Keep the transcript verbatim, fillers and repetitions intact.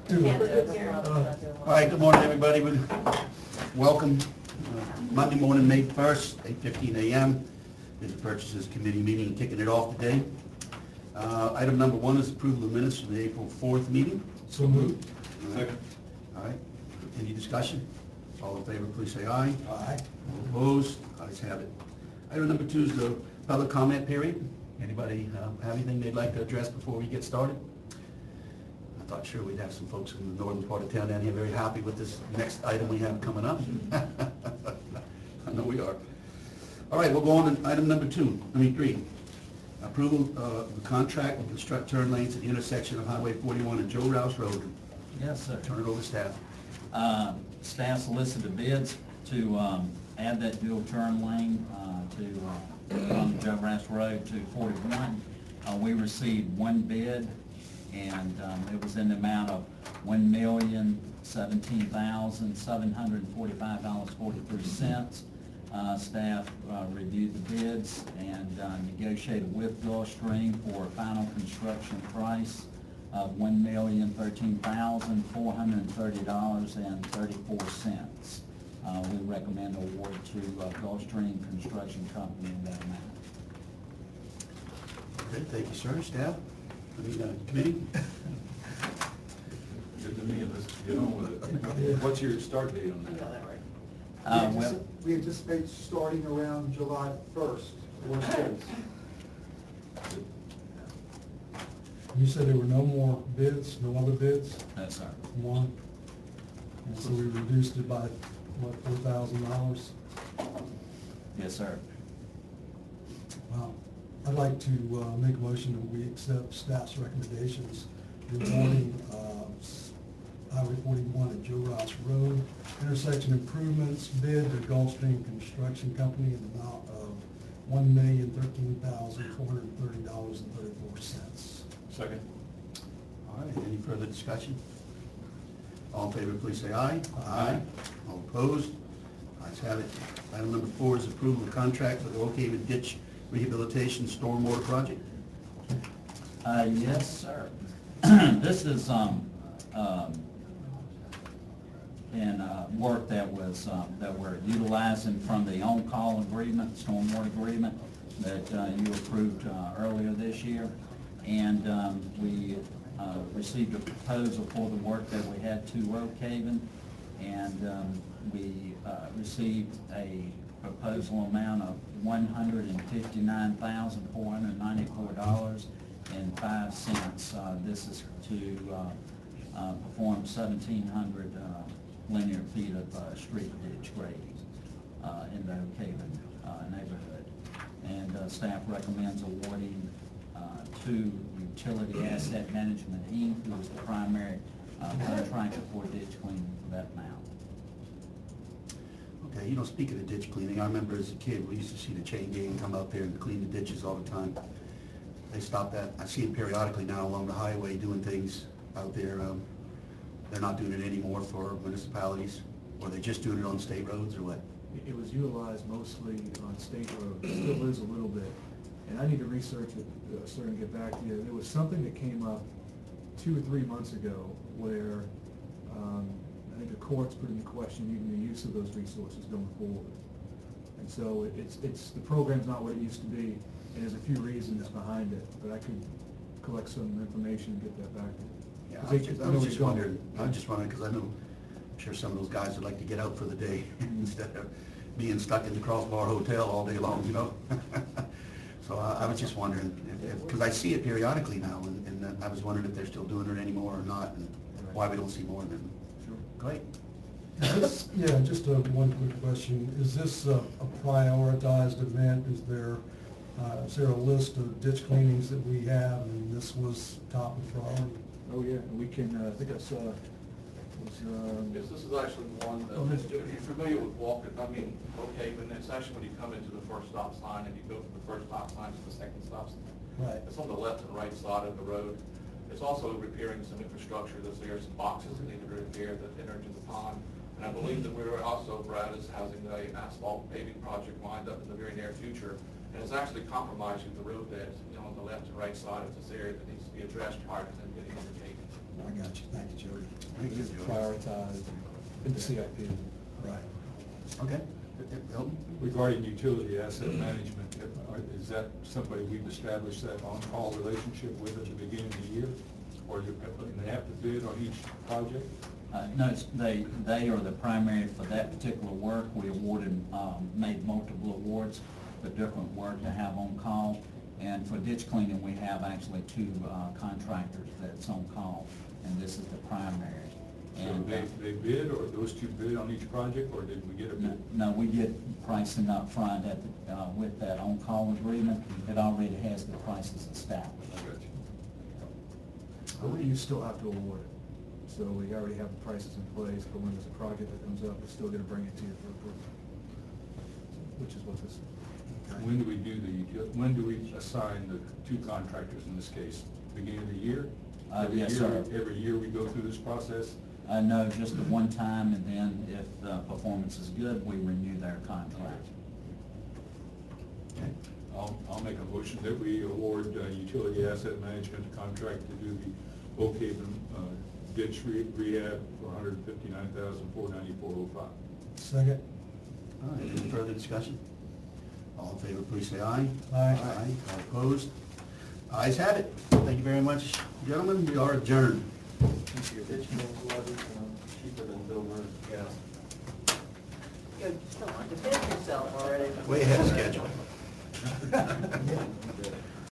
All right, good morning, everybody. Welcome. Uh, Monday morning, May first, eight fifteen a m is the Purchases Committee meeting, kicking it off today. Uh, Item number one is approval of minutes from the April fourth meeting. So moved. Second. All right, any discussion? All in favor, please say aye. Aye. All opposed? Ayes have it. Item number two is the public comment period. Anybody uh, have anything they'd like to address before we get started? I thought sure we'd have some folks in the northern part of town down here very happy with this next item we have coming up. I know we are. All right, we'll go on to item number two, I mean three. Approval uh, of the contract to construct turn lanes at the intersection of Highway forty-one and Joe Rouse Road. Yes, sir. Turn it over to staff. Uh, Staff solicited bids to um, add that dual turn lane uh, to, uh, from Joe Rouse Road to forty-one. Uh, We received one bid, and um, it was in the amount of one million seventeen thousand seven hundred forty-five dollars and forty-three cents. Uh, staff uh, reviewed the bids and uh, negotiated with Gulfstream for a final construction price of one million thirteen thousand four hundred thirty dollars and thirty-four cents. Uh, we recommend award to uh, Gulfstream Construction Company in that amount. Okay, thank you, sir. Staff? I mean, uh, committee? Good to me, let's get on with it. What's your start date on that? Uh, We well, antici- We anticipate starting around July first, worst case. You said there were no more bids, no other bids? no, sir. One. And so we reduced it by, what, four thousand dollars? Yes, sir. Wow. I'd like to uh, make a motion that we accept staff's recommendations regarding uh, s- Highway forty-one at Joe Rouse Road, intersection improvements, bid to Gulfstream Construction Company in the amount of one million thirteen thousand four hundred thirty dollars and thirty-four cents. Second. All right, any further discussion? All in favor, please say aye. Aye. All opposed? Ayes have it. Item number four is approval of contract for the Oak Haven Ditch Rehabilitation Stormwater Project. Uh, yes, sir. This is, um, um, in, uh, work that was, um, that we're utilizing from the on-call agreement, stormwater agreement that, uh, you approved, uh, earlier this year. And, um, we, uh, received a proposal for the work that we had to Oak Haven. And, um, we, uh, received a proposal amount of one hundred and fifty-nine thousand four hundred ninety-four dollars and five cents. Uh, this is to uh, uh, perform seventeen hundred uh, linear feet of uh, street ditch grading uh, in the Oak Haven uh, neighborhood. And uh, staff recommends awarding uh, to Utility Asset Management Incorporated, who is the primary uh, contractor for ditch cleaning for that amount. Okay, you know, speaking of ditch cleaning, I remember as a kid, we used to see the chain gang come out there and clean the ditches all the time. They stopped that. I see them periodically now along the highway doing things out there. Um, They're not doing it anymore for municipalities, or they just doing it on state roads, or what? It was utilized mostly on state roads, it still is a little bit. And I need to research it, uh, sir, and get back to you. There was something that came up two or three months ago where um, I think the courts put into question even the use of those resources going forward. And so it- it's, it's, the program's not what it used to be, and there's a few reasons behind it, but I could collect some information and get that back to you. Yeah, 'Cause I was they- just, I I know was where just you're going. wondering, I was just wondering, because I know, I'm sure some of those guys would like to get out for the day instead of being stuck in the Crossbar Hotel all day long, you know? So I, I was just wondering, because I see it periodically now, and, and I was wondering if they're still doing it anymore or not, and why we don't see more of them. Sure. Great. Is this- Yeah, just a one quick question. Is this a a prioritized event? Is there, uh, is there a list of ditch cleanings that we have, and this was top of priority? Oh, yeah, and we can, uh, I think I saw, was, um, Yes, this is actually one that, Oh, if you're familiar with Walker, I mean, okay, but it's actually when you come into the first stop sign and you go from the first stop sign to the second stop sign. Right. It's on the left and right side of the road. It's also repairing some infrastructure that's there, some boxes that need to be repaired that entered into the pond. And I believe that we're also, Brad is housing an asphalt paving project lined up in the very near future. And it's actually compromising the road bed, you know, on the left and right side of this area that needs to be addressed prior to them getting undertaken. I got you, thank you, Jody. Thank you, Joe. prioritized in the C I P. Right. Okay. Hilton? Regarding utility asset management, are- is that somebody we've established that on-call relationship with at the beginning of the year? Or you, and they have to bid on each project? Uh, No, it's- they, they are the primary for that particular work. We awarded, um, made multiple awards for different work to have on call. And for ditch cleaning, we have actually two uh, contractors that's on call, and this is the primary. So And, they, uh, they bid, or those two bid on each project, or did we get a No, bid? no, we get pricing up front at, the, uh, with that on-call agreement. It already has the prices established. I got you. But you still have to award it. So we already have the prices in place, but when there's a project that comes up, we're still gonna bring it to you for approval. Which is what this is. When do we do the, util- when do we assign the two contractors in this case? Beginning of the year? Uh, Every yes, year- sir. Every year we go through this process? Uh, no, just the one time, and then if the performance is good, we renew their contract. Okay. I'll, I'll make a motion that we award uh, utility asset management contract to do the Oak Haven uh, ditch re- rehab for one hundred fifty-nine thousand four hundred ninety-four oh five. Second? All right, any further discussion? All in favor, please say aye. Aye. Aye, all opposed? Ayes have it. Thank you very much, gentlemen, we are adjourned. Ditchman's levy, um, cheaper than Dover gas. You still want to defend yourself already. Way ahead of schedule.